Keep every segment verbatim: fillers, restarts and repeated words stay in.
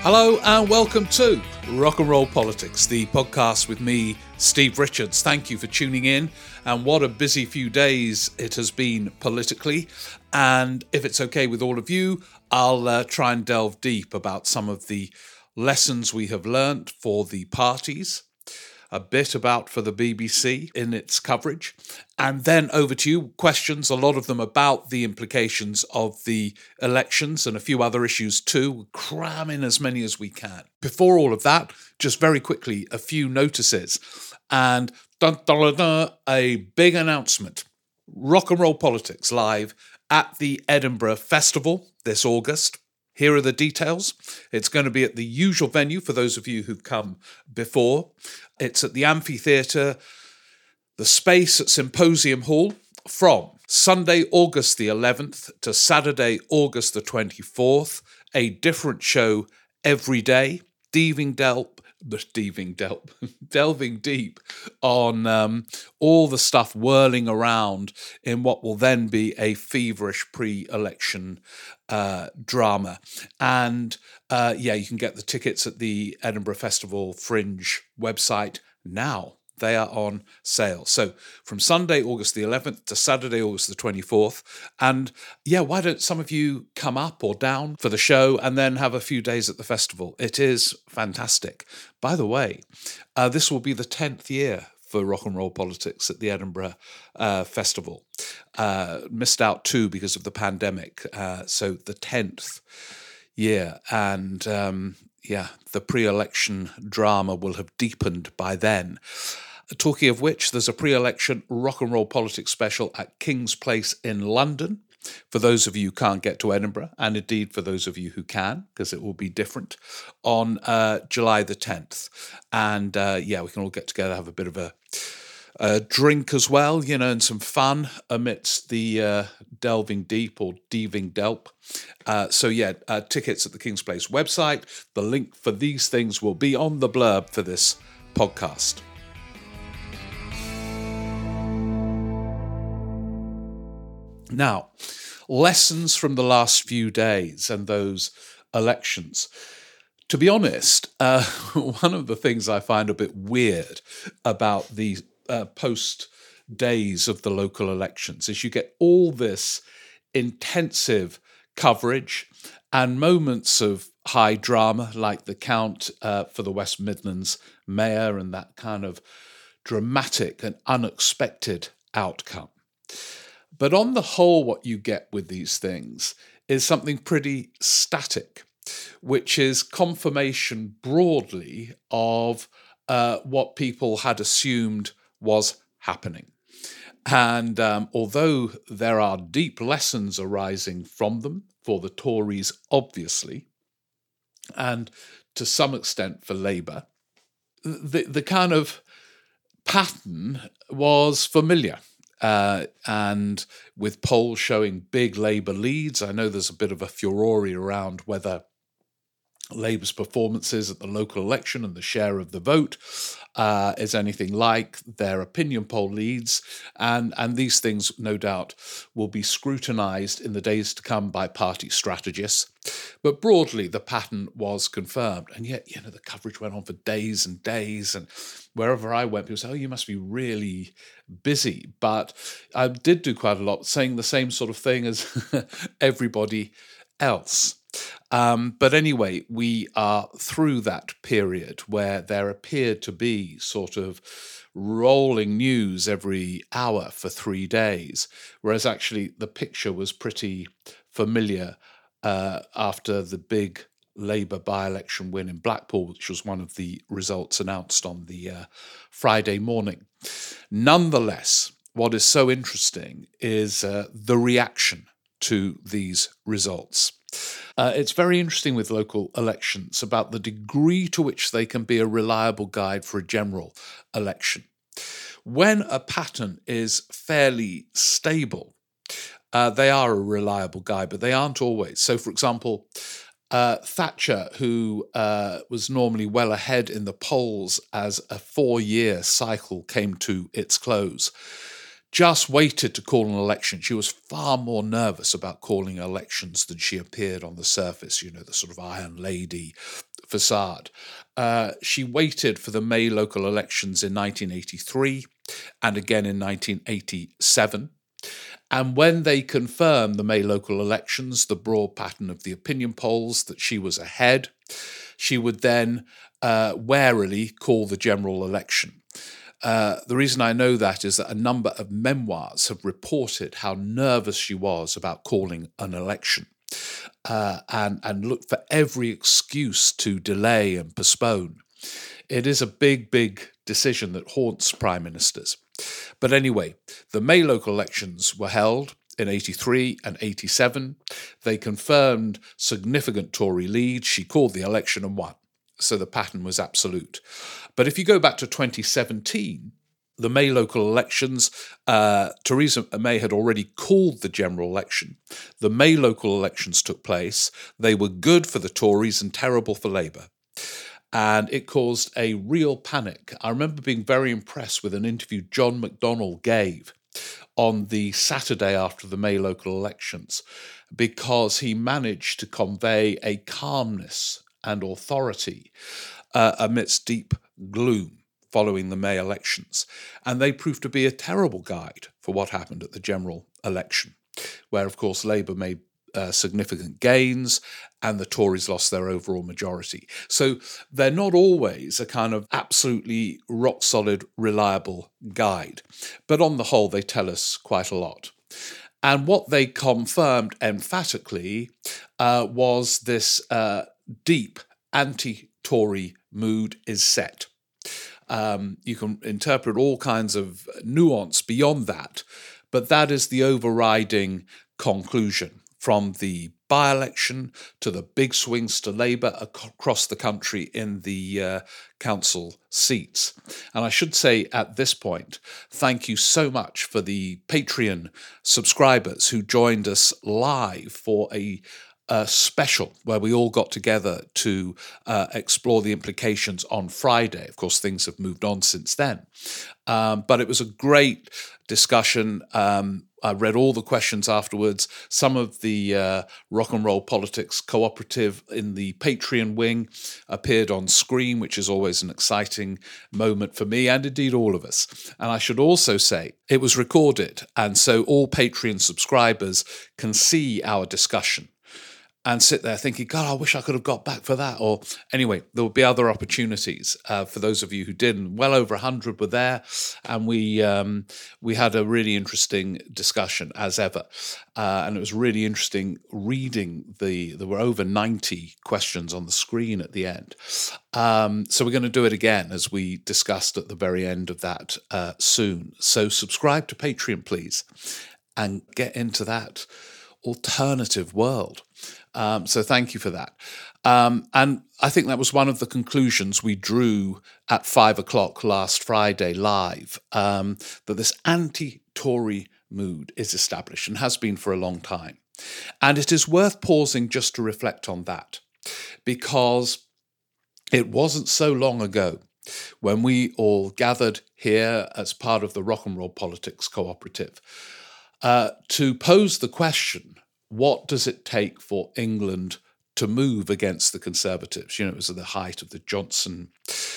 Hello and welcome to Rock and Roll Politics, the podcast with me, Steve Richards. Thank you for tuning in, and what a busy few days it has been politically. And if it's okay with all of you, I'll uh, try and delve deep about some of the lessons we have learnt for the parties, a bit about for the B B C in its coverage, and then over to you, questions, a lot of them about the implications of the elections and a few other issues too. We'll cram in as many as we can. Before all of that, just very quickly, a few notices. And dun, dun, dun, dun, a big announcement. Rock and Roll Politics live at the Edinburgh Festival this August. Here are the details. It's going to be at the usual venue for those of you who've come before. It's at the amphitheatre, the space at Symposium Hall, from Sunday, August the eleventh to Saturday, August the twenty-fourth. A different show every day, delving delp, delving delp, delving deep on um, all the stuff whirling around in what will then be a feverish pre-election uh, drama. And uh, yeah, you can get the tickets at the Edinburgh Festival Fringe website now. They are on sale. So from Sunday, August the eleventh to Saturday, August the twenty-fourth. And yeah, why don't some of you come up or down for the show and then have a few days at the festival? It is fantastic. By the way, uh, this will be the tenth year for Rock and Roll Politics at the Edinburgh uh, Festival. Uh, missed out too because of the pandemic. Uh, so the tenth year. And um, yeah, the pre-election drama will have deepened by then. Talking of which, there's a pre-election Rock and Roll Politics special at King's Place in London, for those of you who can't get to Edinburgh, and indeed for those of you who can, because it will be different, on uh, July the tenth. And uh, yeah, we can all get together, have a bit of a, a drink as well, you know, and some fun amidst the uh, delving deep or deeving delp. Uh, so yeah, uh, tickets at the King's Place website. The link for these things will be on the blurb for this podcast. Now, lessons from the last few days and those elections. To be honest, uh, one of the things I find a bit weird about the uh, post days of the local elections is you get all this intensive coverage and moments of high drama, like the count uh, for the West Midlands mayor and that kind of dramatic and unexpected outcome. But on the whole, what you get with these things is something pretty static, which is confirmation broadly of uh, what people had assumed was happening. And um, although there are deep lessons arising from them, for the Tories, obviously, and to some extent for Labour, the, the kind of pattern was familiar. Uh, and with polls showing big Labour leads, I know there's a bit of a furore around whether Labour's performances at the local election and the share of the vote uh, is anything like their opinion poll leads. And, and these things, no doubt, will be scrutinised in the days to come by party strategists. But broadly, the pattern was confirmed. And yet, you know, the coverage went on for days and days. And wherever I went, people said, oh, you must be really busy. But I did do quite a lot, saying the same sort of thing as everybody else. Um, but anyway, we are through that period where there appeared to be sort of rolling news every hour for three days, whereas actually the picture was pretty familiar uh, after the big Labour by-election win in Blackpool, which was one of the results announced on the uh, Friday morning. Nonetheless, what is so interesting is uh, the reaction to these results. Uh, it's very interesting with local elections about the degree to which they can be a reliable guide for a general election. When a pattern is fairly stable, uh, they are a reliable guide, but they aren't always. So, for example, uh, Thatcher, who uh, was normally well ahead in the polls as a four-year cycle came to its close, just waited to call an election. She was far more nervous about calling elections than she appeared on the surface, you know, the sort of Iron Lady facade. Uh, she waited for the May local elections in nineteen eighty-three and again in nineteen eighty-seven. And when they confirmed the May local elections, the broad pattern of the opinion polls, that she was ahead, she would then uh, warily call the general election. Uh, the reason I know that is that a number of memoirs have reported how nervous she was about calling an election uh, and, and looked for every excuse to delay and postpone. It is a big, big decision that haunts prime ministers. But anyway, the May local elections were held in eighty-three and eighty-seven. They confirmed significant Tory lead. She called the election and won. So the pattern was absolute. But if you go back to twenty seventeen, the May local elections, uh, Theresa May had already called the general election. The May local elections took place. They were good for the Tories and terrible for Labour. And it caused a real panic. I remember being very impressed with an interview John McDonnell gave on the Saturday after the May local elections, because he managed to convey a calmness and authority uh, amidst deep gloom following the May elections. And they proved to be a terrible guide for what happened at the general election, where, of course, Labour made uh, significant gains and the Tories lost their overall majority. So they're not always a kind of absolutely rock-solid, reliable guide. But on the whole, they tell us quite a lot. And what they confirmed emphatically uh, was this uh, deep anti-Tory mood is set. Um, you can interpret all kinds of nuance beyond that, but that is the overriding conclusion from the by-election to the big swings to Labour across the country in the uh, council seats. And I should say at this point, thank you so much for the Patreon subscribers who joined us live for a Uh, special where we all got together to uh, explore the implications on Friday. Of course, things have moved on since then. Um, but it was a great discussion. Um, I read all the questions afterwards. Some of the uh, Rock and Roll Politics Cooperative in the Patreon wing appeared on screen, which is always an exciting moment for me and indeed all of us. And I should also say it was recorded, and so all Patreon subscribers can see our discussion and sit there thinking, God, I wish I could have got back for that. Or anyway, there will be other opportunities uh, for those of you who did. And well over one hundred were there. And we um, we had a really interesting discussion as ever. Uh, and it was really interesting reading the, there were over ninety questions on the screen at the end. Um, so we're going to do it again, as we discussed at the very end of that uh, soon. So subscribe to Patreon, please, and get into that alternative world. Um, so thank you for that. Um, and I think that was one of the conclusions we drew at five o'clock last Friday live, um, that this anti-Tory mood is established and has been for a long time. And it is worth pausing just to reflect on that, because it wasn't so long ago when we all gathered here as part of the Rock and Roll Politics Cooperative uh, to pose the question, what does it take for England to move against the Conservatives? You know, it was at the height of the Johnson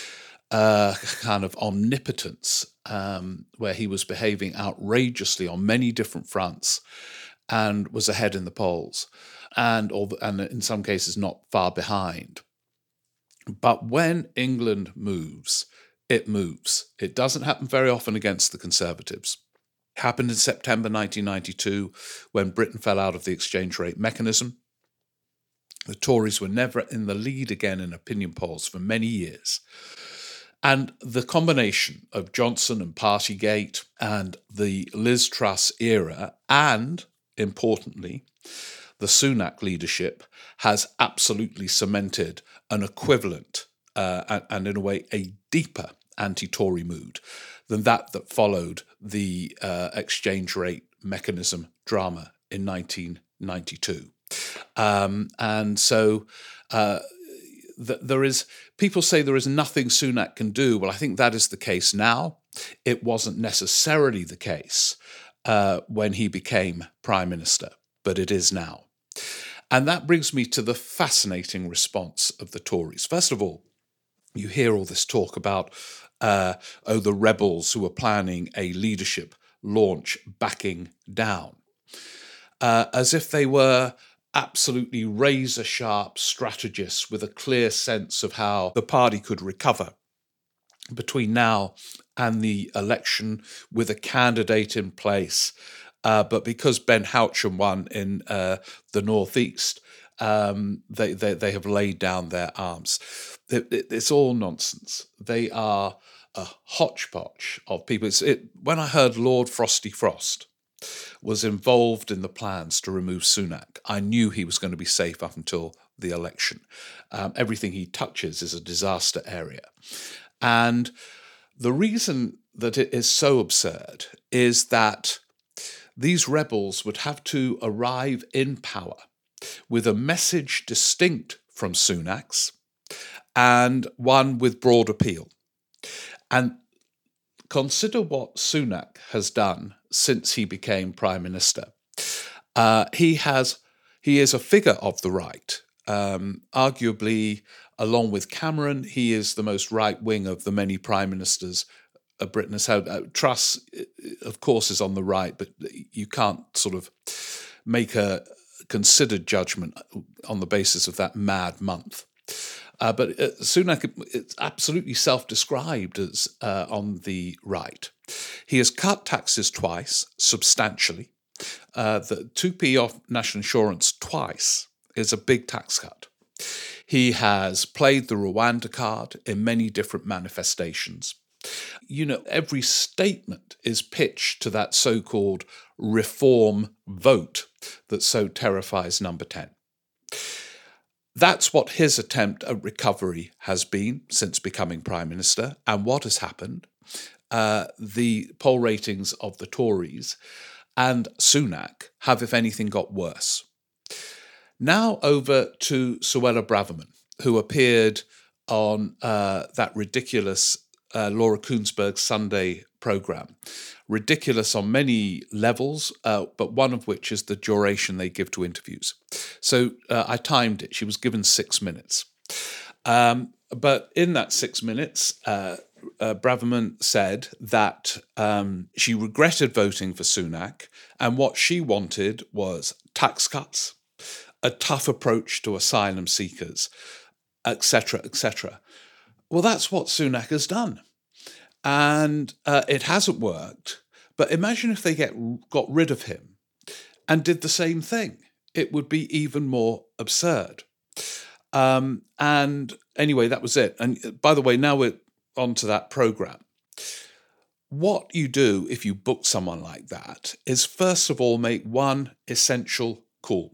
uh, kind of omnipotence, um, where he was behaving outrageously on many different fronts and was ahead in the polls, and, or, and in some cases not far behind. But when England moves, it moves. It doesn't happen very often against the Conservatives. It happened in September nineteen ninety-two, when Britain fell out of the exchange rate mechanism. The Tories were never in the lead again in opinion polls for many years. And the combination of Johnson and Partygate and the Liz Truss era, and, importantly, the Sunak leadership, has absolutely cemented an equivalent uh, and, and, in a way, a deeper anti-Tory mood than that that followed the uh, exchange rate mechanism drama in nineteen ninety-two. Um, and so uh, th- there is, people say there is nothing Sunak can do. Well, I think that is the case now. It wasn't necessarily the case uh, when he became Prime Minister, but it is now. And that brings me to the fascinating response of the Tories. First of all, you hear all this talk about, uh, oh, the rebels who are planning a leadership launch backing down, uh, as if they were absolutely razor-sharp strategists with a clear sense of how the party could recover between now and the election with a candidate in place. Uh, but because Ben Houchen won in uh, the Northeast, um, they, they they have laid down their arms. It, it, it's all nonsense. They are a hodgepodge of people. It's, it, when I heard Lord Frosty Frost was involved in the plans to remove Sunak, I knew he was going to be safe up until the election. Um, everything he touches is a disaster area. And the reason that it is so absurd is that these rebels would have to arrive in power with a message distinct from Sunak's and one with broad appeal. And consider what Sunak has done since he became Prime Minister. Uh, he has he is a figure of the right. Um, arguably, along with Cameron, he is the most right-wing of the many prime ministers Britain has had. Uh, Truss, of course, is on the right, but you can't sort of make a considered judgment on the basis of that mad month. Uh, but uh, Sunak is absolutely self-described as uh, on the right. He has cut taxes twice, substantially. Uh, the two p off national insurance twice is a big tax cut. He has played the Rwanda card in many different manifestations. You know, every statement is pitched to that so-called reform vote that so terrifies Number ten. That's what his attempt at recovery has been since becoming Prime Minister. And what has happened? Uh, the poll ratings of the Tories and Sunak have, if anything, got worse. Now over to Suella Braverman, who appeared on uh, that ridiculous uh, Laura Kuenssberg Sunday programme. Ridiculous on many levels, uh, but one of which is the duration they give to interviews. So uh, I timed it. She was given six minutes. Um, but in that six minutes, uh, uh, Braverman said that um, she regretted voting for Sunak, and what she wanted was tax cuts, a tough approach to asylum seekers, et cetera, et cetera. Well, that's what Sunak has done. And uh, it hasn't worked. But imagine if they get got rid of him and did the same thing. It would be even more absurd. Um, and anyway, that was it. And by the way, now we're on to that programme. What you do if you book someone like that is, first of all, make one essential call.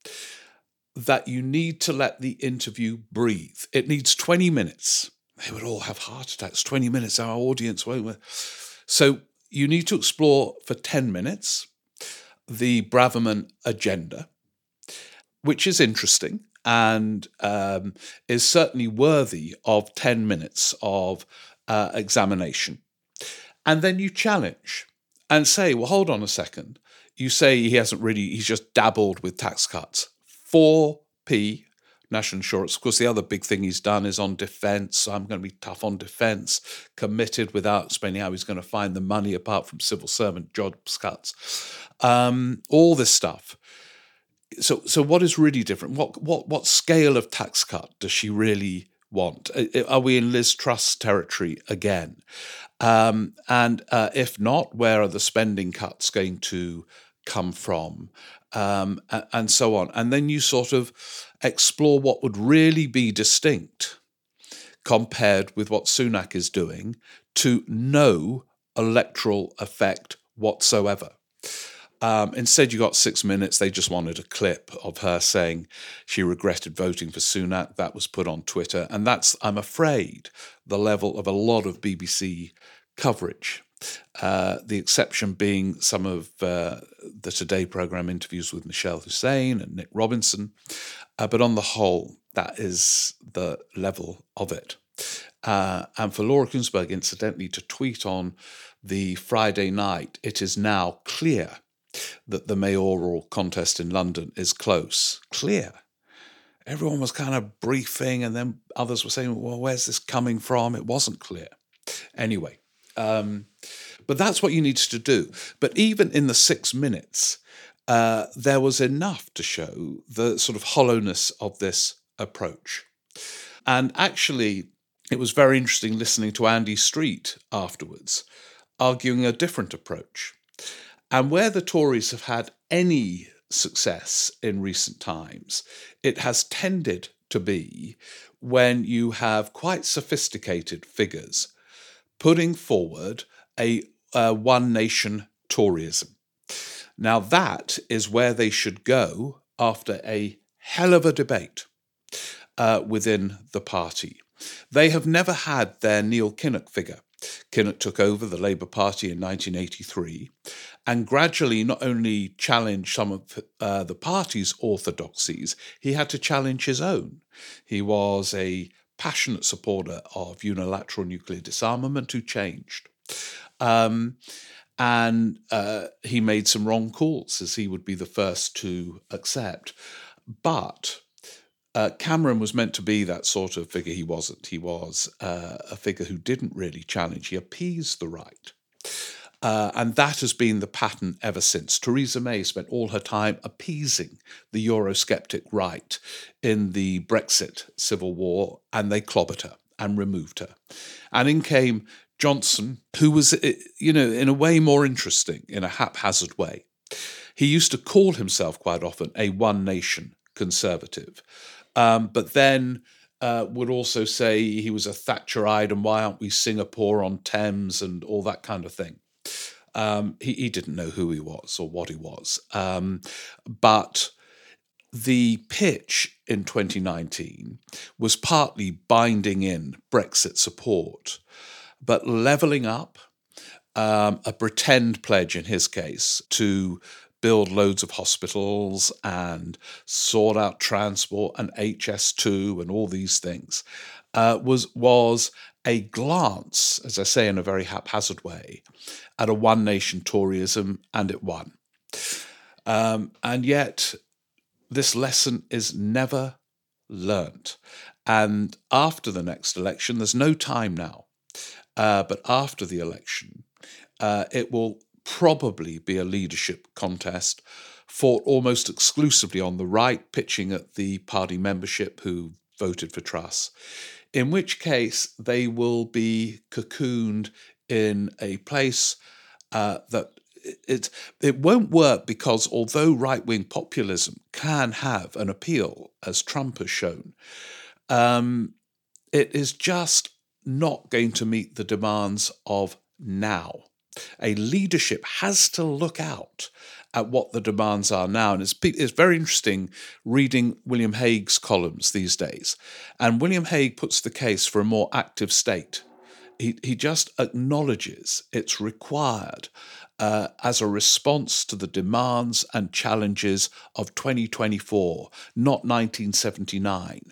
That you need to let the interview breathe. It needs twenty minutes. They would all have heart attacks. twenty minutes, our audience won't. So you need to explore for ten minutes the Braverman agenda, which is interesting and um, is certainly worthy of ten minutes of uh, examination. And then you challenge and say, well, hold on a second. You say he hasn't really, he's just dabbled with tax cuts. four p national insurance. Of course, the other big thing he's done is on defence. So I'm going to be tough on defence, committed without explaining how he's going to find the money apart from civil servant jobs cuts. Um, all this stuff. So, so what is really different? What, what, what scale of tax cut does she really want? Are we in Liz Truss territory again? Um, and uh, if not, where are the spending cuts going to come from? Um, and so on. And then you sort of explore what would really be distinct compared with what Sunak is doing to no electoral effect whatsoever. Um, instead, you got six minutes. They just wanted a clip of her saying she regretted voting for Sunak. That was put on Twitter. And that's, I'm afraid, the level of a lot of B B C coverage. Uh, the exception being some of uh, the Today programme interviews with Michelle Hussein and Nick Robinson. Uh, but on the whole, that is the level of it. Uh, and for Laura Kuenssberg, incidentally, to tweet on the Friday night, it is now clear that the mayoral contest in London is close. Clear. Everyone was kind of briefing, and then others were saying, well, where's this coming from? It wasn't clear. Anyway, um, but that's what you needed to do. But even in the six minutes, uh, there was enough to show the sort of hollowness of this approach. And actually, it was very interesting listening to Andy Street afterwards, arguing a different approach. And where the Tories have had any success in recent times, it has tended to be when you have quite sophisticated figures putting forward a, a one nation Toryism. Now that is where they should go after a hell of a debate uh, within the party. They have never had their Neil Kinnock figure. Kinnock took over the Labour Party in nineteen eighty-three and gradually not only challenged some of uh, the party's orthodoxies, he had to challenge his own. He was a passionate supporter of unilateral nuclear disarmament who changed. Um, and uh, he made some wrong calls, as he would be the first to accept. But Uh, Cameron was meant to be that sort of figure. He wasn't. He was uh, a figure who didn't really challenge. He appeased the right. Uh, and that has been the pattern ever since. Theresa May spent all her time appeasing the Eurosceptic right in the Brexit civil war, and they clobbered her and removed her. And in came Johnson, who was, you know, in a way more interesting, in a haphazard way. He used to call himself quite often a one nation conservative. Um, but then uh, would also say he was a Thatcherite and why aren't we Singapore on Thames and all that kind of thing. Um, he, he didn't know who he was or what he was. Um, but the pitch in twenty nineteen was partly binding in Brexit support, but levelling up, um, a pretend pledge in his case to build loads of hospitals and sort out transport and H S two and all these things, uh, was was a glance, as I say in a very haphazard way, at a one-nation Toryism, and it won. Um, and yet, this lesson is never learnt. And after the next election, there's no time now, uh, but after the election, uh, it will probably be a leadership contest fought almost exclusively on the right, pitching at the party membership who voted for Truss, in which case they will be cocooned in a place uh, that it, it won't work, because although right-wing populism can have an appeal, as Trump has shown, um, it is just not going to meet the demands of now. A leadership has to look out at what the demands are now. And it's, it's very interesting reading William Hague's columns these days. And William Hague puts the case for a more active state. He, he just acknowledges it's required uh, as a response to the demands and challenges of twenty twenty-four, not nineteen seventy-nine.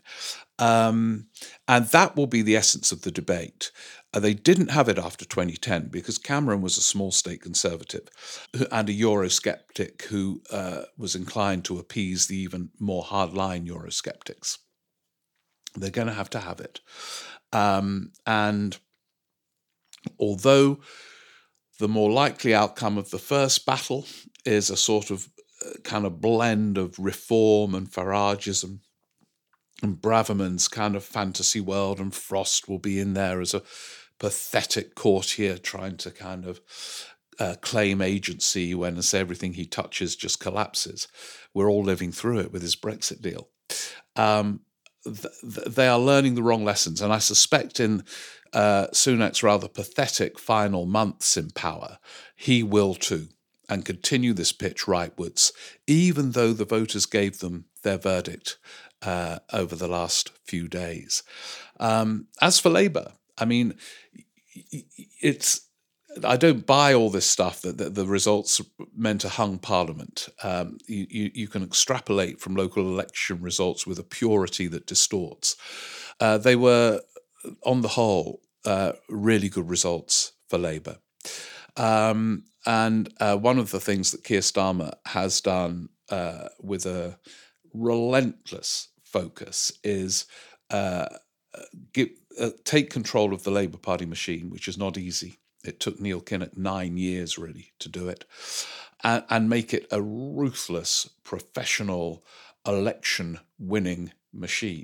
Um, and that will be the essence of the debate. Uh, they didn't have it after twenty ten because Cameron was a small state conservative and a Eurosceptic who uh, was inclined to appease the even more hardline Eurosceptics. They're going to have to have it. Um, and although the more likely outcome of the first battle is a sort of uh, kind of blend of reform and Farageism, and Braverman's kind of fantasy world, and Frost will be in there as a pathetic courtier trying to kind of uh, claim agency when as everything he touches just collapses. We're all living through it with his Brexit deal. Um, th- th- they are learning the wrong lessons, and I suspect in uh, Sunak's rather pathetic final months in power, he will too, and continue this pitch rightwards, even though the voters gave them their verdict uh, over the last few days. Um, as for Labour, I mean, it's. I don't buy all this stuff that, that the results meant a hung parliament. Um, you, you, you can extrapolate from local election results with a purity that distorts. Uh, they were on the whole, uh, really good results for Labour. Um, and uh, one of the things that Keir Starmer has done uh, with a relentless focus is uh, give, uh, take control of the Labour Party machine, which is not easy. It took Neil Kinnock nine years, really, to do it, and, and make it a ruthless, professional, election-winning machine.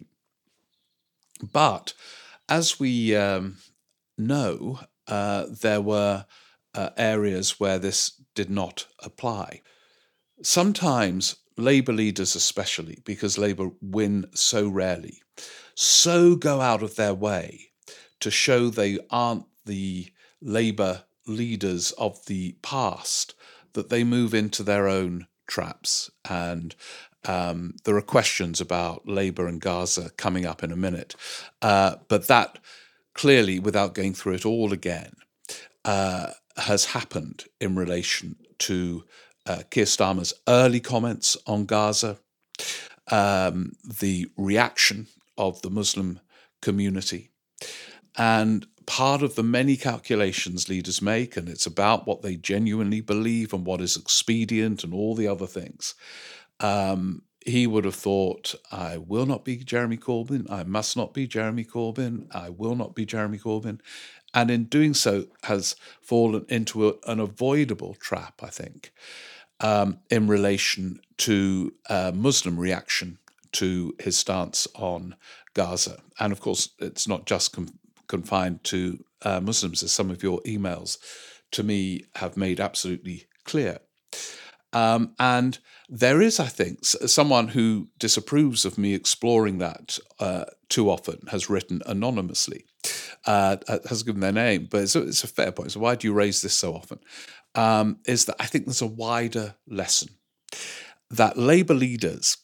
But as we um, know, uh, there were uh, areas where this did not apply. Sometimes Labour leaders especially, because Labour win so rarely, so go out of their way to show they aren't the Labour leaders of the past that they move into their own traps. And um, there are questions about Labour and Gaza coming up in a minute. Uh, but that clearly, without going through it all again, uh, has happened in relation to uh, Keir Starmer's early comments on Gaza, um, the reaction of the Muslim community, and part of the many calculations leaders make, and it's about what they genuinely believe and what is expedient and all the other things. Um, he would have thought, I will not be Jeremy Corbyn, I must not be Jeremy Corbyn, I will not be Jeremy Corbyn. And in doing so has fallen into a, an avoidable trap, I think, um, in relation to uh, Muslim reaction to his stance on Gaza. And of course, it's not just com- confined to uh, Muslims, as some of your emails to me have made absolutely clear. Um, and there is, I think, someone who disapproves of me exploring that uh, too often, has written anonymously, uh, has given their name, but it's a, it's a fair point. So why do you raise this so often? Um, is that I think there's a wider lesson that Labour leaders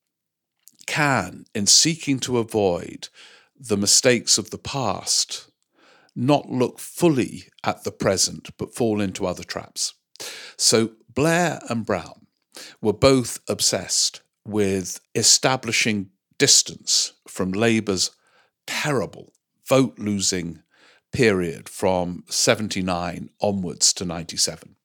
can, in seeking to avoid the mistakes of the past, not look fully at the present, but fall into other traps. So Blair and Brown were both obsessed with establishing distance from Labour's terrible vote-losing period from seventy-nine onwards to ninety-seven.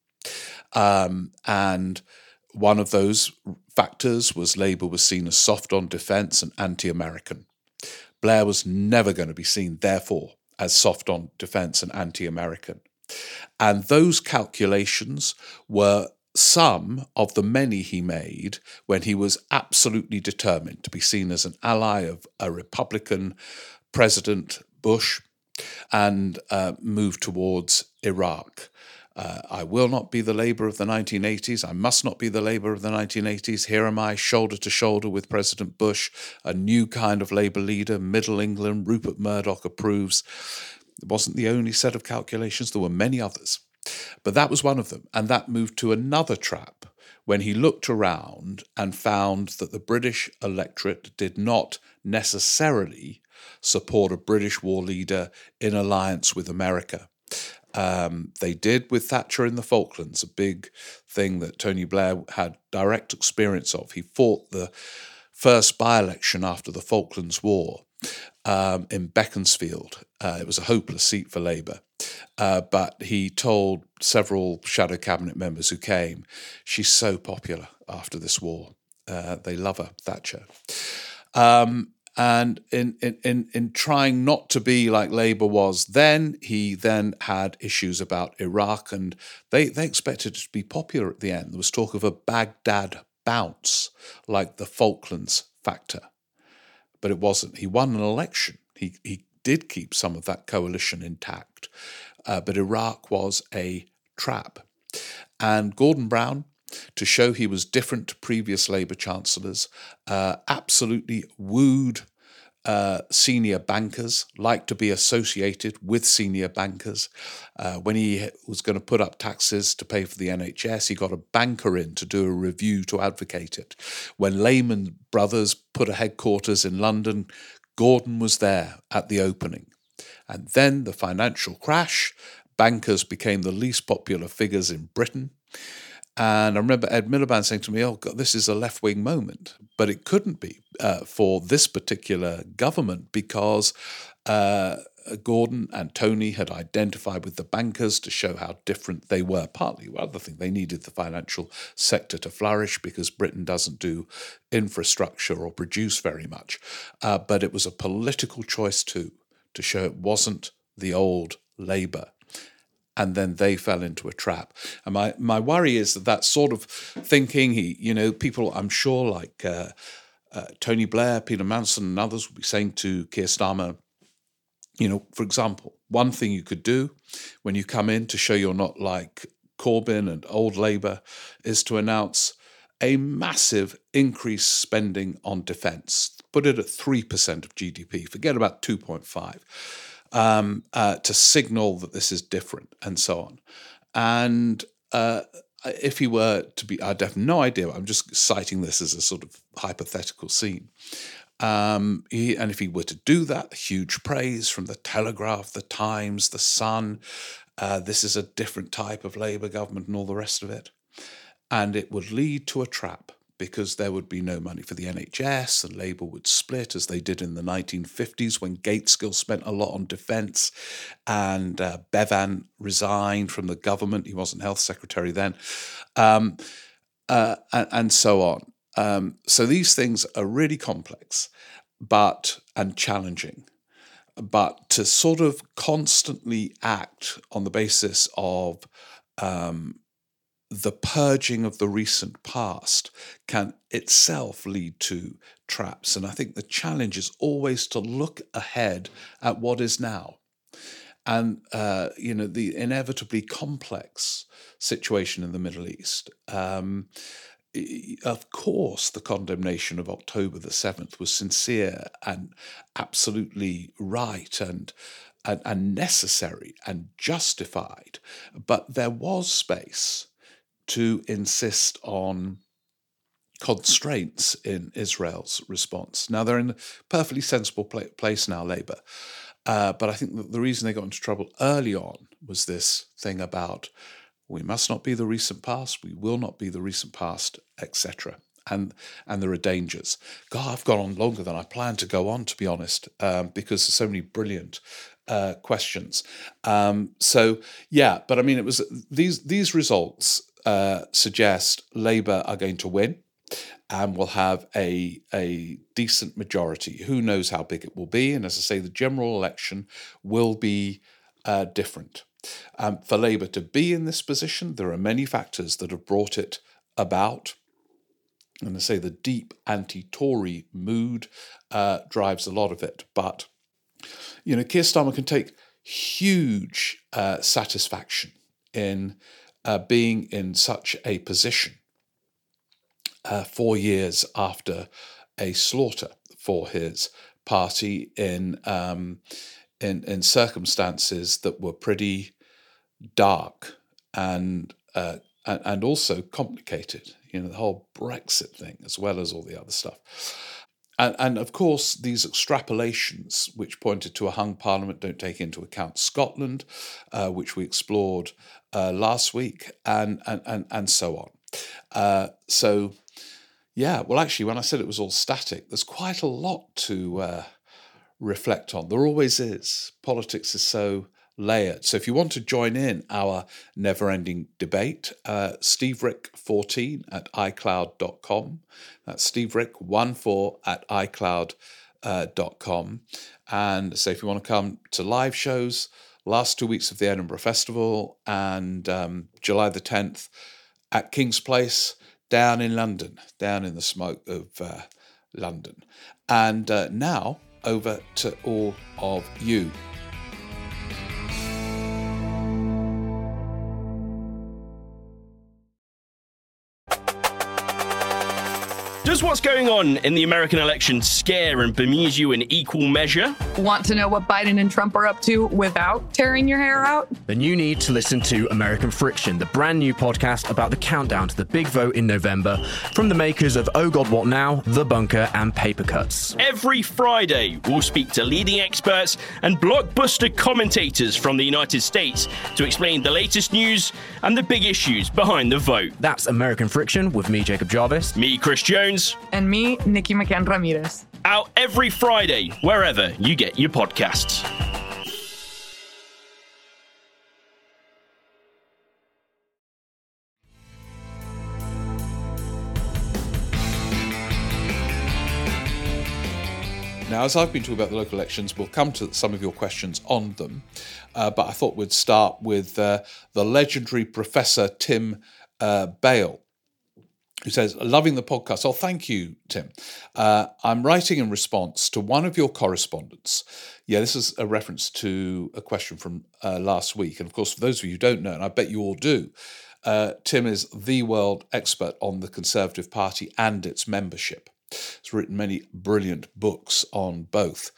Um, and one of those factors was Labour was seen as soft on defence and anti-American. Blair was never going to be seen, therefore, as soft on defence and anti-American. And those calculations were some of the many he made when he was absolutely determined to be seen as an ally of a Republican President Bush and uh, move towards Iraq. Uh, I will not be the Labour of the nineteen eighties. I must not be the Labour of the nineteen eighties. Here am I, shoulder to shoulder with President Bush, a new kind of Labour leader, Middle England, Rupert Murdoch approves. It wasn't the only set of calculations. There were many others. But that was one of them. And that moved to another trap when he looked around and found that the British electorate did not necessarily support a British war leader in alliance with America. Um, they did with Thatcher in the Falklands, a big thing that Tony Blair had direct experience of. He fought the first by-election after the Falklands War um, in Beaconsfield. Uh, it was a hopeless seat for Labour. Uh, but he told several shadow cabinet members who came, she's so popular after this war. Uh, they love her, Thatcher. Um, And in, in, in trying not to be like Labour was then, he then had issues about Iraq, and they, they expected it to be popular at the end. There was talk of a Baghdad bounce, like the Falklands factor. But it wasn't. He won an election. He, he did keep some of that coalition intact. Uh, but Iraq was a trap. And Gordon Brown, to show he was different to previous Labour chancellors, uh, absolutely wooed uh, senior bankers, liked to be associated with senior bankers. Uh, when he was going to put up taxes to pay for the N H S, he got a banker in to do a review to advocate it. When Lehman Brothers put a headquarters in London, Gordon was there at the opening. And then the financial crash, bankers became the least popular figures in Britain. And I remember Ed Miliband saying to me, oh, God, this is a left-wing moment. But it couldn't be. uh, for this particular government because uh, Gordon and Tony had identified with the bankers to show how different they were. Partly, well, other thing, they needed the financial sector to flourish because Britain doesn't do infrastructure or produce very much. Uh, but it was a political choice too, to show it wasn't the old Labour. And then they fell into a trap. And my, my worry is that that sort of thinking, he, you know, people, I'm sure, like uh, uh, Tony Blair, Peter Manson and others will be saying to Keir Starmer, you know, for example, one thing you could do when you come in to show you're not like Corbyn and old Labour is to announce a massive increased spending on defence. Put it at three percent of G D P, forget about two point five. Um, uh, to signal that this is different and so on. And uh, if he were to be, I'd have no idea, I'm just citing this as a sort of hypothetical scene. Um, he, and if he were to do that, huge praise from the Telegraph, the Times, the Sun, uh, this is a different type of Labour government and all the rest of it. And it would lead to a trap, because there would be no money for the N H S and Labour would split as they did in the nineteen fifties when Gateskill spent a lot on defence and uh, Bevan resigned from the government. He wasn't health secretary then, um, uh, and, and so on. Um, so these things are really complex but and challenging. But to sort of constantly act on the basis of um, the purging of the recent past can itself lead to traps. And I think the challenge is always to look ahead at what is now. And, uh, you know, the inevitably complex situation in the Middle East. Um, of course, the condemnation of October the seventh was sincere and absolutely right and, and, and necessary and justified. But there was space to insist on constraints in Israel's response. Now, they're in a perfectly sensible pla- place now, Labour. Uh, but I think that the reason they got into trouble early on was this thing about we must not be the recent past, we will not be the recent past, et cetera. And and there are dangers. God, I've gone on longer than I planned to go on, to be honest, um, because there's so many brilliant uh, questions. Um, so, yeah, but I mean, it was these these results Uh, suggest Labour are going to win and will have a, a decent majority. Who knows how big it will be? And as I say, the general election will be uh, different. Um, for Labour to be in this position, there are many factors that have brought it about. And I say the deep anti-Tory mood uh, drives a lot of it. But, you know, Keir Starmer can take huge uh, satisfaction in Uh, being in such a position uh, four years after a slaughter for his party in um, in, in circumstances that were pretty dark and uh, and, and also complicated. You know, the whole Brexit thing as well as all the other stuff. And, and of course, these extrapolations, which pointed to a hung parliament, don't take into account Scotland, uh, which we explored uh, last week, and and and, and so on. Uh, so, yeah, well, actually, when I said it was all static, there's quite a lot to uh, reflect on. There always is. Politics is so layered. So if you want to join in our never-ending debate, uh, Steve Rick fourteen at i cloud dot com. That's Steve Rick fourteen at i cloud dot com. And so if you want to come to live shows, last two weeks of the Edinburgh Festival and um, July the tenth at King's Place down in London, down in the smoke of uh, London. And uh, now over to all of you. Does what's going on in the American election scare and bemuse you in equal measure? Want to know what Biden and Trump are up to without tearing your hair out? Then you need to listen to American Friction, the brand new podcast about the countdown to the big vote in November from the makers of Oh God What Now, The Bunker and Paper Cuts. Every Friday, we'll speak to leading experts and blockbuster commentators from the United States to explain the latest news and the big issues behind the vote. That's American Friction with me, Jacob Jarvis. Me, Chris Jones. Experts. And me, Nikki McCann Ramirez. Out every Friday, wherever you get your podcasts. Now, as I've been talking about the local elections, we'll come to some of your questions on them. Uh, but I thought we'd start with uh, the legendary Professor Tim uh, Bale, who says, loving the podcast. Oh, thank you, Tim. Uh, I'm writing in response to one of your correspondents. Yeah, this is a reference to a question from uh, last week. And of course, for those of you who don't know, and I bet you all do, uh, Tim is the world expert on the Conservative Party and its membership. He's written many brilliant books on both.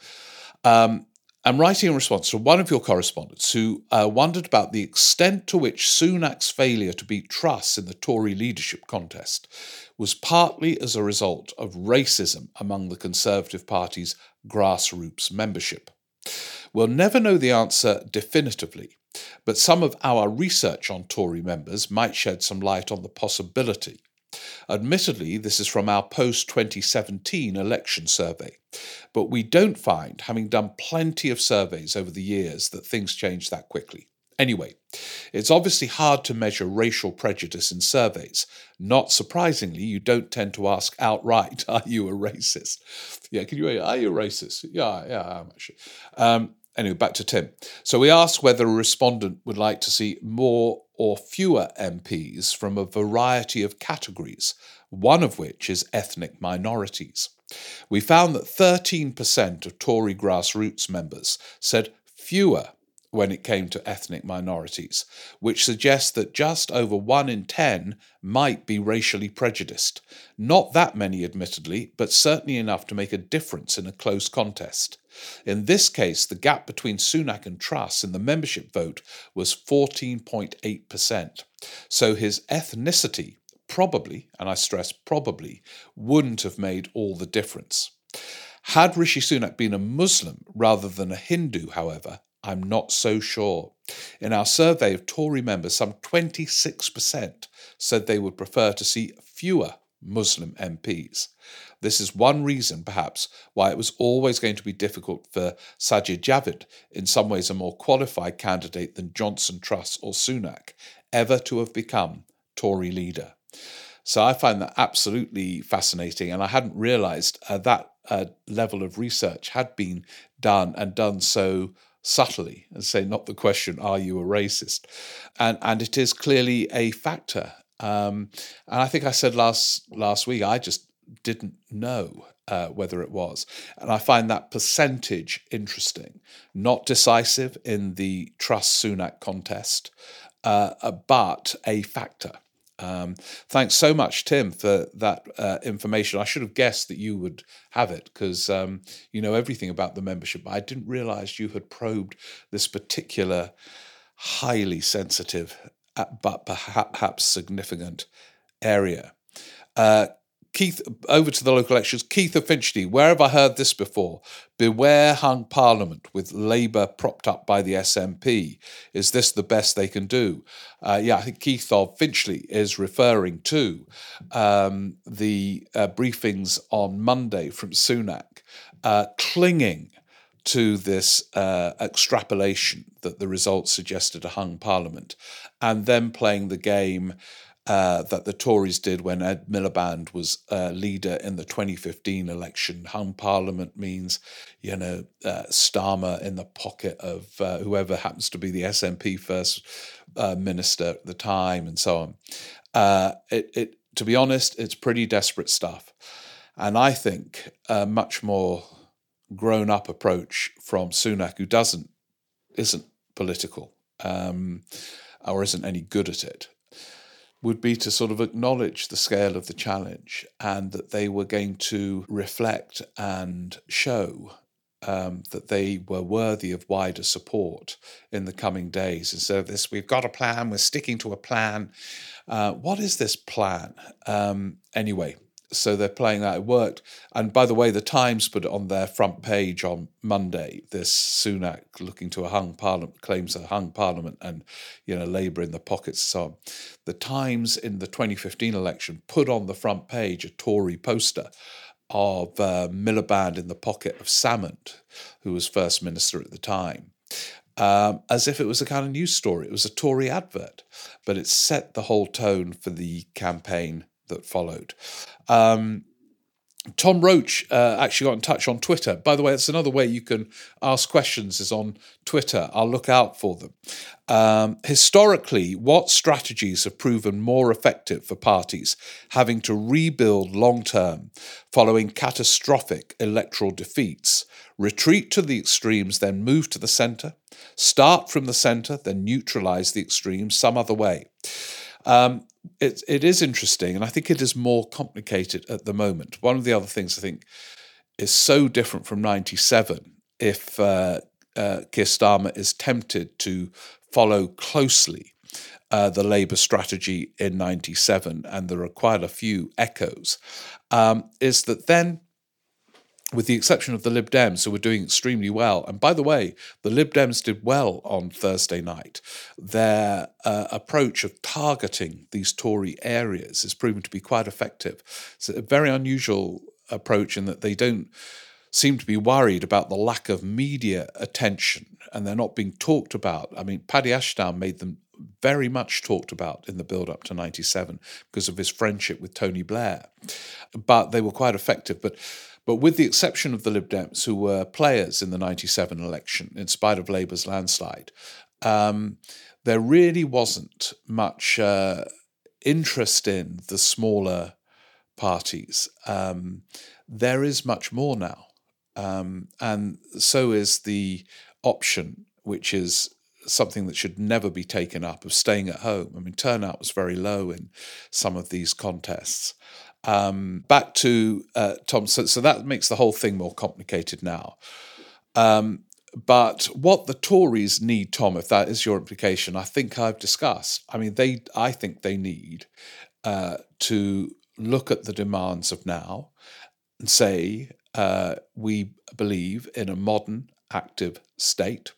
Um, I'm writing in response to one of your correspondents who uh, wondered about the extent to which Sunak's failure to beat Truss in the Tory leadership contest was partly as a result of racism among the Conservative Party's grassroots membership. We'll never know the answer definitively, but some of our research on Tory members might shed some light on the possibility. Admittedly, this is from our post twenty seventeen election survey, but we don't find, having done plenty of surveys over the years, that things change that quickly. Anyway, it's obviously hard to measure racial prejudice in surveys. Not surprisingly, you don't tend to ask outright, are you a racist? Yeah, can you, are you a racist? Yeah, yeah, I'm actually. Um, Anyway, back to Tim. So we asked whether a respondent would like to see more or fewer M Ps from a variety of categories, one of which is ethnic minorities. We found that thirteen percent of Tory grassroots members said fewer when it came to ethnic minorities, which suggests that just over one in ten might be racially prejudiced. Not that many, admittedly, but certainly enough to make a difference in a close contest. In this case, the gap between Sunak and Truss in the membership vote was fourteen point eight percent. So his ethnicity probably, and I stress probably, wouldn't have made all the difference. Had Rishi Sunak been a Muslim rather than a Hindu, however, I'm not so sure. In our survey of Tory members, some twenty-six percent said they would prefer to see fewer Muslim M Ps. This is one reason, perhaps, why it was always going to be difficult for Sajid Javid, in some ways a more qualified candidate than Johnson, Truss or Sunak, ever to have become Tory leader. So I find that absolutely fascinating, and I hadn't realised uh, that uh, level of research had been done and done so subtly, and say not the question, are you a racist? And and it is clearly a factor. Um, and I think I said last last week, I just didn't know uh, whether it was. And I find that percentage interesting, not decisive in the Truss-Sunak contest, uh, but a factor. Um, thanks so much, Tim, for that uh, information. I should have guessed that you would have it because um, you know everything about the membership. I didn't realise you had probed this particular highly sensitive uh, but perhaps significant area. Uh, Keith, over to the local elections. Keith of Finchley, where have I heard this before? Beware hung Parliament with Labour propped up by the S N P. Is this the best they can do? Uh, yeah, I think Keith of Finchley is referring to um, the uh, briefings on Monday from Sunak, uh, clinging to this uh, extrapolation that the results suggested a hung Parliament, and then playing the game Uh, that the Tories did when Ed Miliband was uh, leader in the twenty fifteen election. Hung Parliament means, you know, uh, Starmer in the pocket of uh, whoever happens to be the S N P first uh, minister at the time, and so on. Uh, it, it, to be honest, it's pretty desperate stuff. And I think a much more grown-up approach from Sunak, who doesn't, isn't political, um, or isn't any good at it, would be to sort of acknowledge the scale of the challenge and that they were going to reflect and show um, that they were worthy of wider support in the coming days. Instead of this, we've got a plan, we're sticking to a plan. Uh, what is this plan? Um, anyway, so they're playing that. It worked. And by the way, the Times put it on their front page on Monday. This Sunak looking to a hung parliament, claims a hung parliament and, you know, Labour in the pockets and so on. The Times in the twenty fifteen election put on the front page a Tory poster of uh, Miliband in the pocket of Salmond, who was First Minister at the time, um, as if it was a kind of news story. It was a Tory advert, but it set the whole tone for the campaign that followed. Um, Tom Roach uh, actually got in touch on Twitter. By the way, it's another way you can ask questions is on Twitter. I'll look out for them. Um, historically, what strategies have proven more effective for parties having to rebuild long-term following catastrophic electoral defeats? Retreat to the extremes, then move to the centre? Start from the centre, then neutralise the extremes some other way? Um, it, it is interesting, and I think it is more complicated at the moment. One of the other things I think is so different from ninety-seven, if uh, uh, Keir Starmer is tempted to follow closely uh, the Labour strategy in ninety-seven, and there are quite a few echoes, um, is that then, with the exception of the Lib Dems, who were doing extremely well. And by the way, the Lib Dems did well on Thursday night. Their uh, approach of targeting these Tory areas is proven to be quite effective. It's a very unusual approach in that they don't seem to be worried about the lack of media attention, and they're not being talked about. I mean, Paddy Ashdown made them very much talked about in the build-up to ninety-seven because of his friendship with Tony Blair. But they were quite effective. But But with the exception of the Lib Dems, who were players in the ninety-seven election, in spite of Labour's landslide, um, there really wasn't much uh, interest in the smaller parties. Um, there is much more now. Um, and so is the option, which is something that should never be taken up, of staying at home. I mean, turnout was very low in some of these contests. Um, back to uh, Tom, so, so that makes the whole thing more complicated now. Um, but what the Tories need, Tom, if that is your implication, I think I've discussed. I mean, they, I think they need uh, to look at the demands of now and say, uh, we believe in a modern, active state.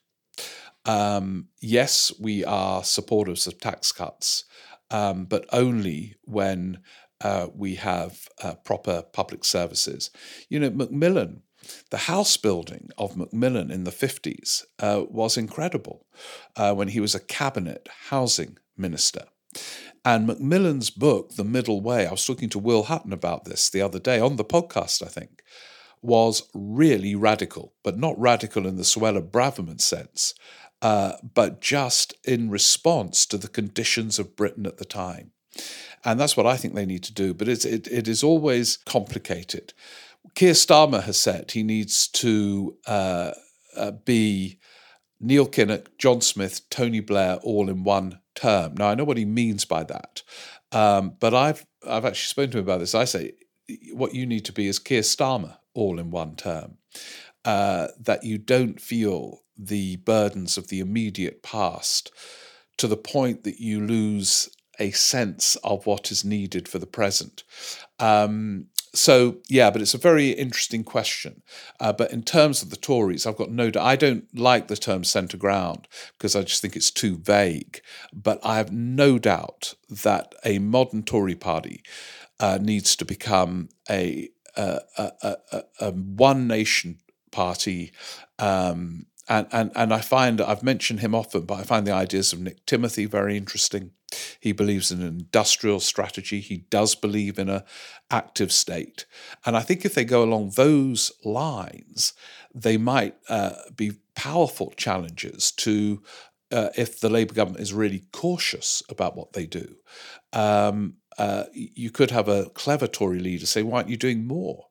Um, yes, we are supporters of tax cuts, um, but only when Uh, we have uh, proper public services. You know, Macmillan, the house building of Macmillan in the fifties uh, was incredible uh, when he was a cabinet housing minister. And Macmillan's book, The Middle Way, I was talking to Will Hutton about this the other day on the podcast, I think, was really radical, but not radical in the Suella Braverman sense, uh, but just in response to the conditions of Britain at the time. And that's what I think they need to do. But it's, it, it is always complicated. Keir Starmer has said he needs to uh, uh, be Neil Kinnock, John Smith, Tony Blair all in one term. Now, I know what he means by that. Um, but I've I've actually spoken to him about this. I say what you need to be is Keir Starmer all in one term. Uh, that you don't feel the burdens of the immediate past to the point that you lose a sense of what is needed for the present. Um, so, yeah, but it's a very interesting question. Uh, but in terms of the Tories, I've got no doubt. I don't like the term centre ground because I just think it's too vague. But I have no doubt that a modern Tory party uh, needs to become a, a, a, a, a one nation party. Um, and, and, and I find, I've mentioned him often, but I find the ideas of Nick Timothy very interesting. He believes in an industrial strategy. He does believe in an active state. And I think if they go along those lines, they might uh, be powerful challenges to, uh, if the Labour government is really cautious about what they do. Um, uh, you could have a clever Tory leader say, why aren't you doing more?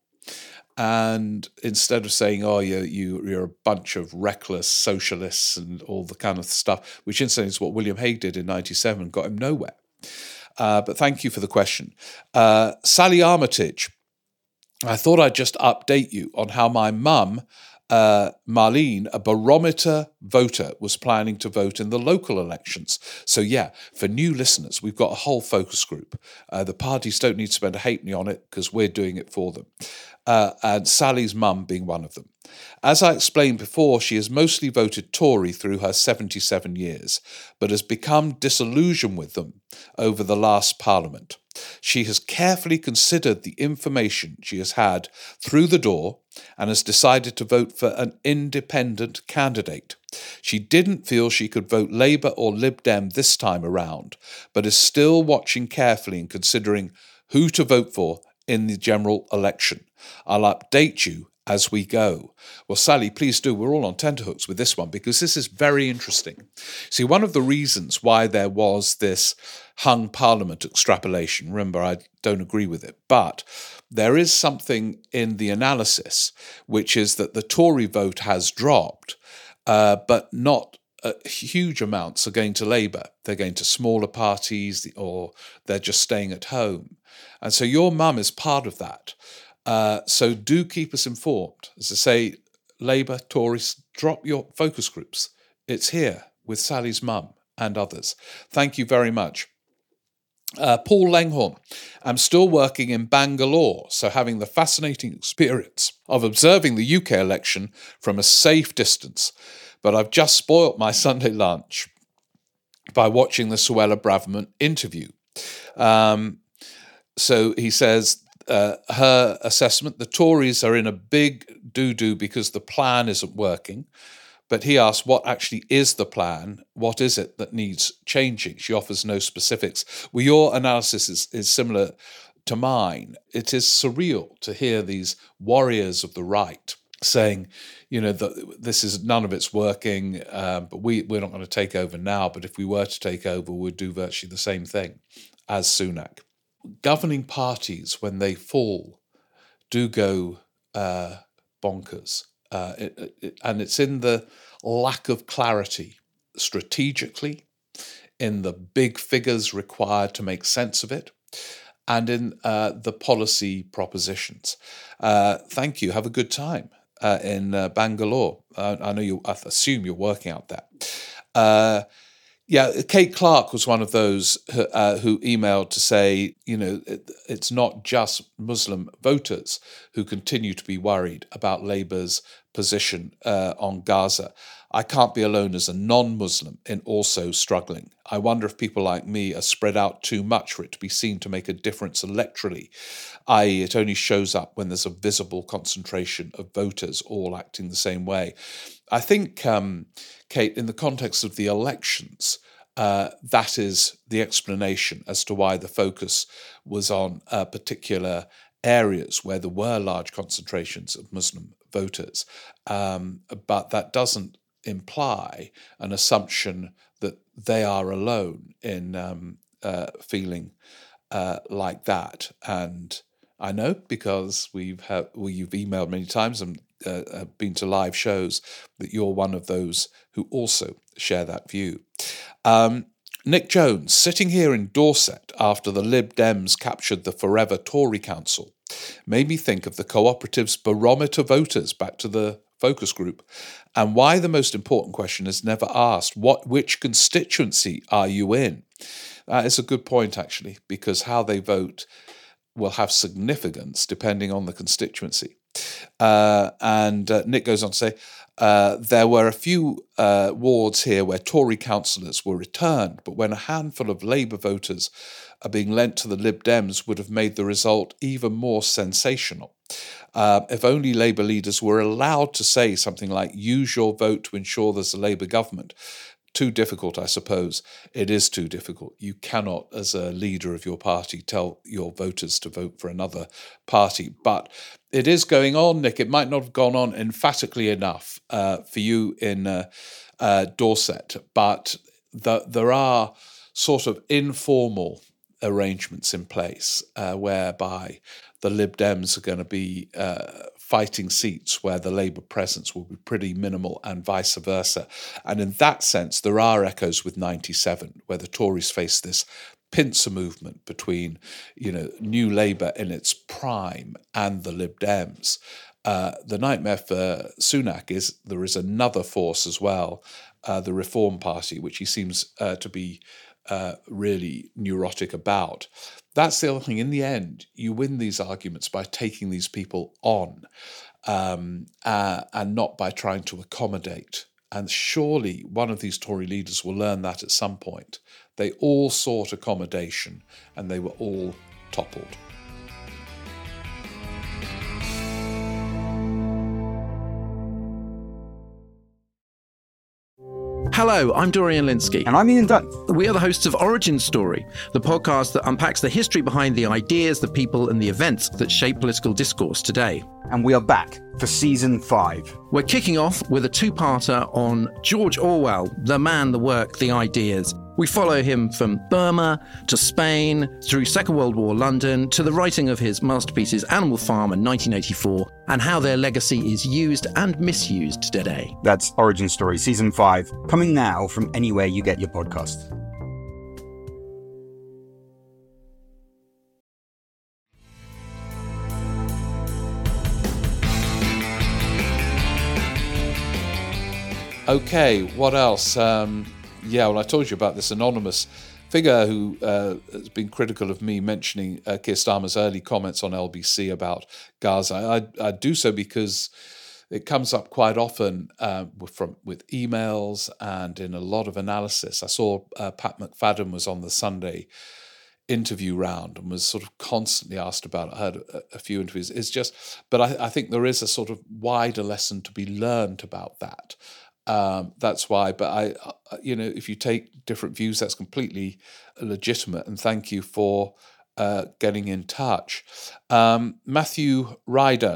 And instead of saying, oh, you, you, you're a bunch of reckless socialists and all the kind of stuff, which incidentally is what William Hague did in ninety-seven, got him nowhere. Uh, but thank you for the question. Uh, Sally Armitage, I thought I'd just update you on how my mum uh, Marlene, a barometer voter, was planning to vote in the local elections. So yeah, for new listeners, we've got a whole focus group. Uh, the parties don't need to spend a halfpenny on it because we're doing it for them. Uh, and Sally's mum being one of them. As I explained before, she has mostly voted Tory through her seventy-seven years, but has become disillusioned with them over the last Parliament. She has carefully considered the information she has had through the door and has decided to vote for an independent candidate. She didn't feel she could vote Labour or Lib Dem this time around, but is still watching carefully and considering who to vote for in the general election. I'll update you as we go. Well, Sally, please do. We're all on tenterhooks with this one because this is very interesting. See, one of the reasons why there was this hung Parliament extrapolation, remember, I don't agree with it, but there is something in the analysis, which is that the Tory vote has dropped, uh, but not uh, huge amounts are going to Labour. They're going to smaller parties or they're just staying at home. And so your mum is part of that. Uh, so do keep us informed. As I say, Labour, Tories, drop your focus groups. It's here with Sally's mum and others. Thank you very much. Uh, Paul Langhorn, I'm still working in Bangalore, so having the fascinating experience of observing the U K election from a safe distance, but I've just spoilt my Sunday lunch by watching the Suella Braverman interview. Um, so he says, Uh, her assessment, the Tories are in a big doo-doo because the plan isn't working. But he asks, what actually is the plan? What is it that needs changing? She offers no specifics. Well, your analysis is, is similar to mine. It is surreal to hear these warriors of the right saying, you know, that this is none of it's working, um, but we, we're not going to take over now. But if we were to take over, we'd do virtually the same thing as Sunak. Governing parties, when they fall, do go uh, bonkers. Uh, it, it, and it's in the lack of clarity strategically, in the big figures required to make sense of it, and in uh, the policy propositions. Uh, thank you. Have a good time uh, in uh, Bangalore. Uh, I know you, I assume you're working out there. Uh, Yeah, Kate Clark was one of those who, uh, who emailed to say, you know, it, it's not just Muslim voters who continue to be worried about Labour's position uh, on Gaza. I can't be alone as a non-Muslim in also struggling. I wonder if people like me are spread out too much for it to be seen to make a difference electorally, that is it only shows up when there's a visible concentration of voters all acting the same way. I think, um, Kate, in the context of the elections, uh, that is the explanation as to why the focus was on uh, particular areas where there were large concentrations of Muslim voters. Um, but that doesn't imply an assumption that they are alone in um, uh, feeling uh, like that. And I know because we've had, well, you've emailed many times and uh, have been to live shows that you're one of those who also share that view. Um, Nick Jones, sitting here in Dorset after the Lib Dems captured the Forever Tory Council, made me think of the Cooperative's barometer voters, back to the focus group, and why the most important question is never asked, what, which constituency are you in? That is a good point, actually, because how they vote will have significance depending on the constituency. Uh, and uh, Nick goes on to say, uh, there were a few uh, wards here where Tory councillors were returned, but when a handful of Labour voters are being lent to the Lib Dems would have made the result even more sensational. Uh, if only Labour leaders were allowed to say something like, use your vote to ensure there's a Labour government. Too difficult, I suppose. It is too difficult. You cannot, as a leader of your party, tell your voters to vote for another party. But it is going on, Nick. It might not have gone on emphatically enough uh, for you in uh, uh, Dorset, but the, there are sort of informal arrangements in place uh, whereby the Lib Dems are going to be uh, fighting seats where the Labour presence will be pretty minimal and vice versa. And in that sense, there are echoes with ninety-seven, where the Tories face this pincer movement between, you know, New Labour in its prime and the Lib Dems. Uh, the nightmare for Sunak is there is another force as well, uh, the Reform Party, which he seems uh, to be uh, really neurotic about. That's the other thing. In the end, you win these arguments by taking these people on um, uh, and not by trying to accommodate. And surely one of these Tory leaders will learn that at some point. They all sought accommodation and they were all toppled. Hello, I'm Dorian Linsky. And I'm Ian Dunn. We are the hosts of Origin Story, the podcast that unpacks the history behind the ideas, the people, and the events that shape political discourse today. And we are back for season five. We're kicking off with a two-parter on George Orwell, the man, the work, the ideas. We follow him from Burma to Spain, through Second World War London, to the writing of his masterpieces Animal Farm in nineteen eighty-four, and how their legacy is used and misused today. That's Origin Story, season five, coming now from anywhere you get your podcasts. Okay, what else? Um, yeah, well, I told you about this anonymous figure who uh, has been critical of me mentioning uh, Keir Starmer's early comments on L B C about Gaza. I, I do so because it comes up quite often uh, from with emails and in a lot of analysis. I saw uh, Pat McFadden was on the Sunday interview round and was sort of constantly asked about it. I heard a, a few interviews. It's just, but I, I think there is a sort of wider lesson to be learned about that. Um, that's why, but I, uh, you know, if you take different views, that's completely legitimate. And thank you for uh, getting in touch. Um, Matthew Ryder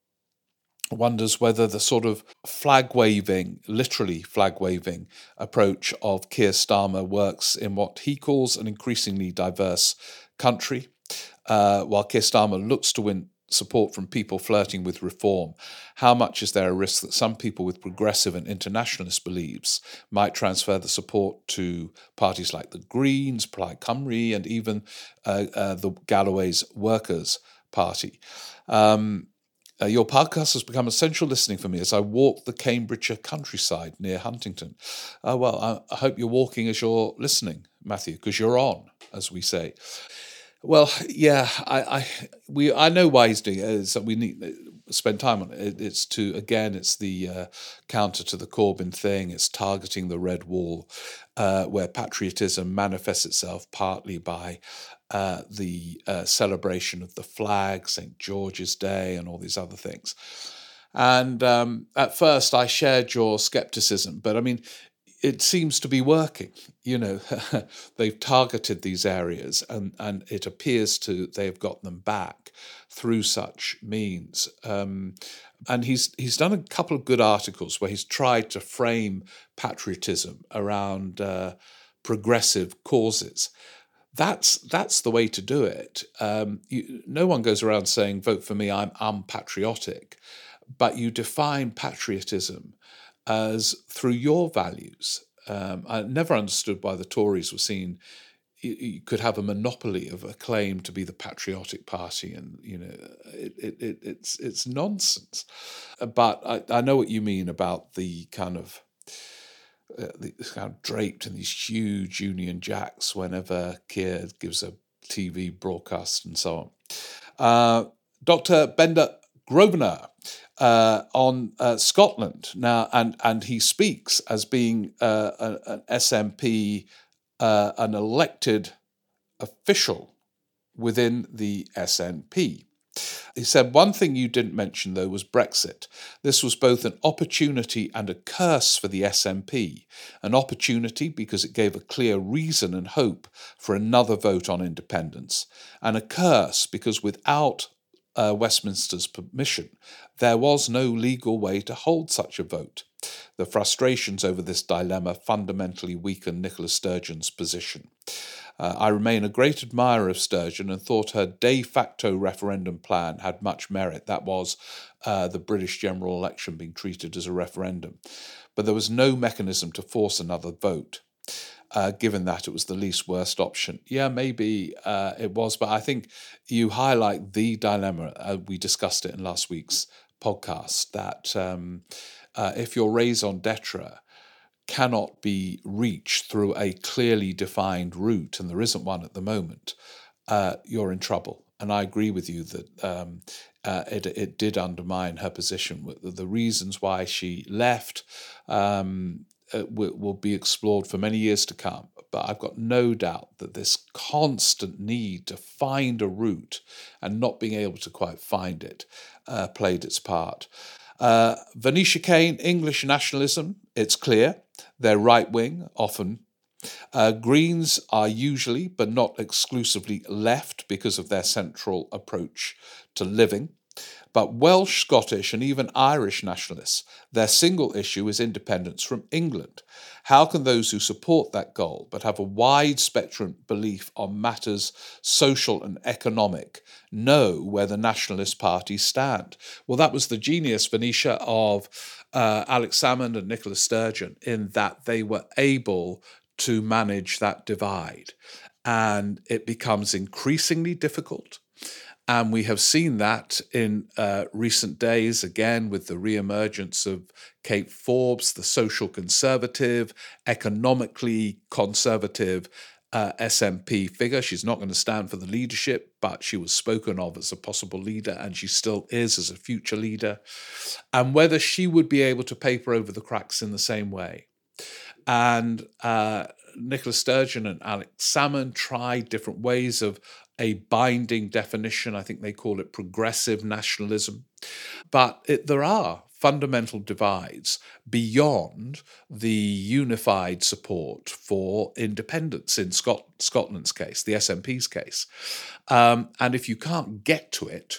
wonders whether the sort of flag waving, literally flag waving approach of Keir Starmer works in what he calls an increasingly diverse country. Uh, while Keir Starmer looks to win support from people flirting with reform, how much is there a risk that some people with progressive and internationalist beliefs might transfer the support to parties like the Greens, Plaid Cymru, and even uh, uh, the Galloway's Workers' Party? Um, uh, your podcast has become essential listening for me as I walk the Cambridgeshire countryside near Huntington. Uh, well, I, I hope you're walking as you're listening, Matthew, because you're on, as we say. Well, yeah, I, I we I know why he's doing it. Is that we need to spend time on it. It's to again, it's the uh, counter to the Corbyn thing. It's targeting the red wall, uh, where patriotism manifests itself partly by uh, the uh, celebration of the flag, Saint George's Day, and all these other things. And um, at first, I shared your skepticism, but I mean, it seems to be working. You know, they've targeted these areas and, and it appears to they've got them back through such means. Um, and he's he's done a couple of good articles where he's tried to frame patriotism around uh, progressive causes. That's that's the way to do it. Um, you, no one goes around saying, vote for me, I'm unpatriotic. But you define patriotism as through your values. Um, I never understood why the Tories were seen, you, you could have a monopoly of a claim to be the patriotic party, and you know it, it, it, it's it's nonsense. But I, I know what you mean about the kind of uh, the kind of draped in these huge Union Jacks whenever Keir gives a T V broadcast and so on. Uh, Doctor Benda Grosvenor uh, on uh, Scotland now, and and he speaks as being uh, an, an S N P, uh, an elected official within the S N P. He said, one thing you didn't mention, though, was Brexit. This was both an opportunity and a curse for the S N P. An opportunity because it gave a clear reason and hope for another vote on independence, and a curse because without Uh, Westminster's permission, there was no legal way to hold such a vote. The frustrations over this dilemma fundamentally weakened Nicola Sturgeon's position. Uh, I remain a great admirer of Sturgeon and thought her de facto referendum plan had much merit. That was uh, the British general election being treated as a referendum. But there was no mechanism to force another vote. Uh, given that it was the least worst option. Yeah, maybe uh, it was, but I think you highlight the dilemma. Uh, we discussed it in last week's podcast that um, uh, if your raison d'etre cannot be reached through a clearly defined route, and there isn't one at the moment, uh, you're in trouble. And I agree with you that um, uh, it, it did undermine her position. The reasons why she left um, uh, will, will be explored for many years to come. But I've got no doubt that this constant need to find a route and not being able to quite find it uh, played its part. Uh, Venetia Kane, English nationalism, it's clear. They're right-wing, often. Uh, Greens are usually, but not exclusively, left because of their central approach to living. But Welsh, Scottish and even Irish nationalists, their single issue is independence from England. How can those who support that goal but have a wide spectrum belief on matters social and economic know where the nationalist parties stand? Well, that was the genius, Venetia, of uh, Alex Salmond and Nicola Sturgeon, in that they were able to manage that divide. And it becomes increasingly difficult. And we have seen that in uh, recent days, again, with the reemergence of Kate Forbes, the social conservative, economically conservative uh, S N P figure. She's not going to stand for the leadership, but she was spoken of as a possible leader, and she still is as a future leader. And whether she would be able to paper over the cracks in the same way. And uh, Nicola Sturgeon and Alex Salmond tried different ways of a binding definition. I think they call it progressive nationalism. But it, there are fundamental divides beyond the unified support for independence in Scot- Scotland's case, the S N P's case. Um, and if you can't get to it,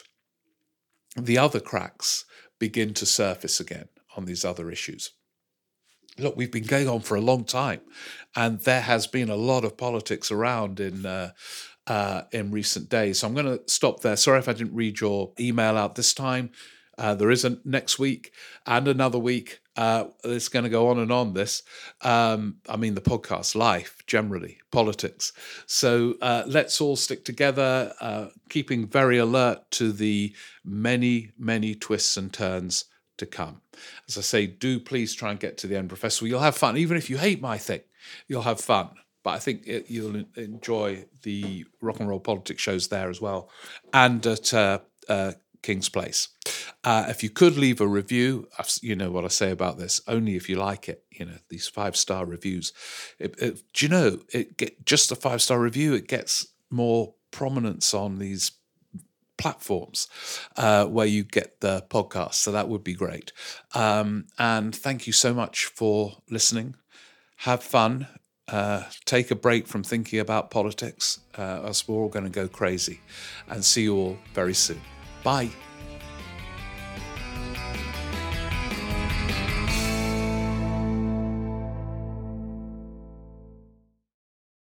the other cracks begin to surface again on these other issues. Look, we've been going on for a long time, and there has been a lot of politics around in uh, uh, in recent days. So I'm going to stop there. Sorry if I didn't read your email out this time. Uh, there is a next week and another week. Uh, it's going to go on and on, this. Um, I mean, the podcast, life, generally, politics. So uh, let's all stick together, uh, keeping very alert to the many, many twists and turns to come. As I say, do please try and get to the Edinburgh Festival. You'll have fun. Even if you hate my thing, you'll have fun. But I think it, you'll enjoy the rock and roll politics shows there as well, and at uh, uh, King's Place. Uh, if you could leave a review, you know what I say about this, only if you like it, you know, these five-star reviews. It, it, do you know, it get, just a five-star review, it gets more prominence on these platforms uh, where you get the podcast. So that would be great. Um, and thank you so much for listening. Have fun. Uh, take a break from thinking about politics, uh, as we're all going to go crazy. And see you all very soon. Bye.